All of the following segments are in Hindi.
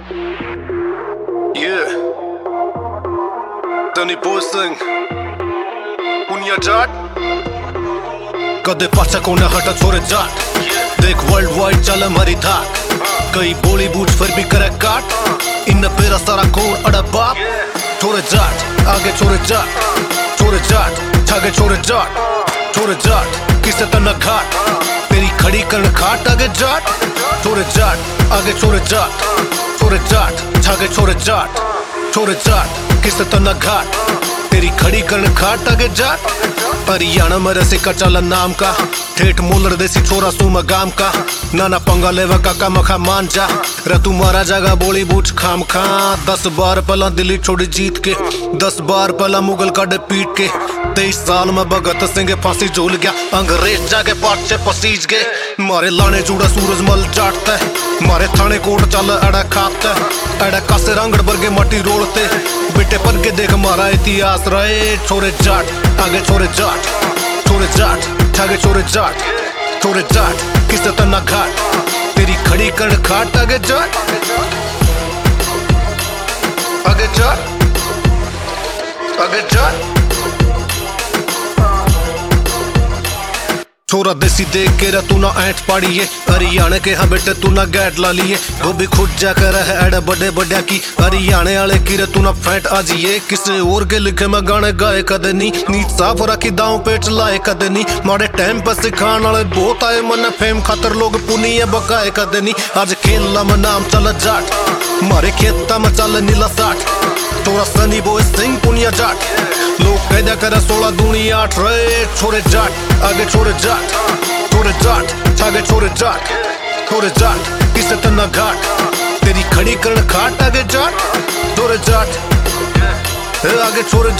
Yeah. Danny Boysing Unia Jat कदे पाछा को न हटा छोरे जाट देख वर्ल्ड वाइड चल हमारी धाक कई बॉलीवुड फिर भी करे काट इन पेरा सारा कौन अड़ा बाप छोरे जाट आगे छोरे जाट छागे छोरे जाट किसे तना घाट तेरी खड़ी करन खाट आगे जाट छोरे जाट आगे छोरे जाट छागे छोरे जाट किसे तना घाट तेरी खड़ी करन खाट आगे जाट हरियाणा में रसे का चला नाम का ठेठ मोलर देसी छोरा सुमा गाम का नाना पंगा लेवा काका मखा मान जा रतु मारा जागा बोली बूझ खाम खा 10 बार पहला दिल्ली छोड़ी जीत के 10 बार पहला मुगल काटे पीट के 23 साल में भगत सिंह फांसी झूल गया अंग्रेज जाके पाट से पसीज गए मारे लाने जुड़ा सूरज मल जाटता है मारे थाने कोट चल अड़ा खाता अड़ा कासे रंगड़ बरगे मटी रोड़ते बेटे पर के देख मारा इतिहास रहे छोरे जाट आगे छोरे जाट छागे छोरे जाट किसे तना घाट तेरी खड़ी कर खाट आगे जाट छोरा देसी देख के रा तू ना ऐठ पाड़िए हरियाणे के हाँ बेटे तू ना गैट ला लिए वो भी खुद जा कर है एडा बड़े बड़ा की हरियाणे वाले की रे तू ना फैट आजिए किसे और के लिखे मैं गाने गाए कदे नी साफ रखी दांव पे चलाए कदे नी मारे टाइम पर सिखाने वाले बहुत आए मन फेम खातर लोग पुनिया बकाए कदे नी आज खेलना में नाम चला जाट मारे खेता में चल नीला साठ छोरा सनी बॉय सिंह पुनिया जाट लोग कैदा करे 16 दूनी 8 रे छोरे जाट आगे छोरे जाट छागे छोरे जाट किसे तना घाट तेरी खड़ी करन खाट आगे जाट छोरे जाट आगे छोरे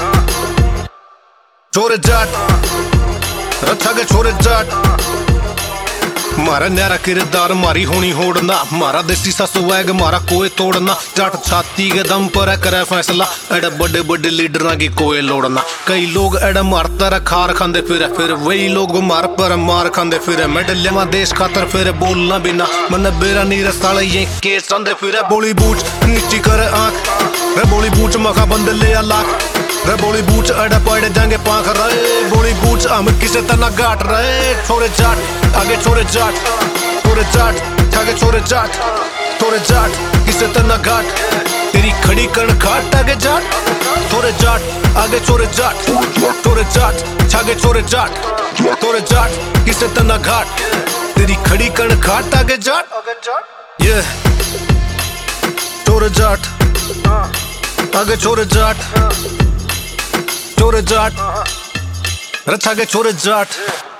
जाट छागे छोरे जाट मारा न्यारा किरदार मारी होनी होड़ना मारा देसी सा स्वैग मारा कोई तोड़ना जाट छाती के दम पर करे फैसला एडा बड़े बड़े लीडर की कोई लोड़ना कई लोग एडा मारता रा खार खांदे फिर वही लोग मार पर मार खांदे फिर मेडल में देश खातर फिर बोलना बिना मन बेरा नीर साले ये केस चंदे फिर बोली बूझ नीची करे आंख रे बोली बूझ मखा बंद ले लाख रे बोली बूझ एडा पड़े जाएंगे पाख रहे बोली बूझ हम किसे तना गाट रहे छोरे जाट आगे छोरे जाट छागे छोरे जाट किसे तना घाट तेरी खड़ी करन खाट आगे जाट छोरे जाट आगे छोरे जाट छागे छोरे जाट किसे तना घाट तेरी खड़ी करन खाट आगे जाट ये छोरे जाट आगे छोरे जाट छागे छोरे जाट